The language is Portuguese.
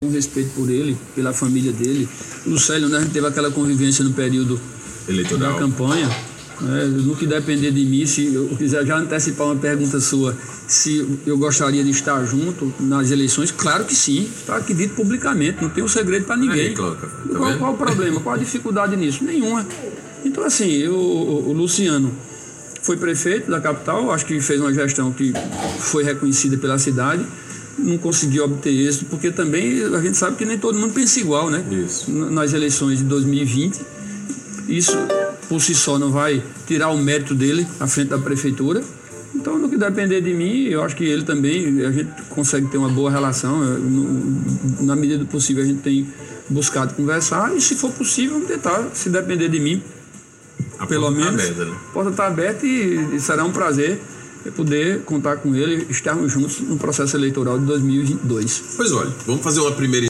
com respeito por ele, pela família dele. O Lucélio, né, a gente teve aquela convivência no período eleitoral da campanha. No que depender de mim, se eu quiser já antecipar uma pergunta sua, se eu gostaria de estar junto nas eleições, claro que sim, está aqui dito publicamente, não tem um segredo para ninguém. Qual o problema? Qual a dificuldade nisso? Nenhuma. Então, assim, o Luciano foi prefeito da capital, acho que fez uma gestão que foi reconhecida pela cidade, não conseguiu obter êxito, porque também a gente sabe que nem todo mundo pensa igual, né? Isso. Nas eleições de 2020, isso por si só não vai tirar o mérito dele à frente da prefeitura. Então, no que depender de mim, eu acho que ele também, a gente consegue ter uma boa relação. Na medida do possível, a gente tem buscado conversar e, se for possível, tentar, se depender de mim, pelo menos, a porta está aberta e será um prazer poder contar com ele, estarmos juntos no processo eleitoral de 2022. Pois olha, vamos fazer uma primeira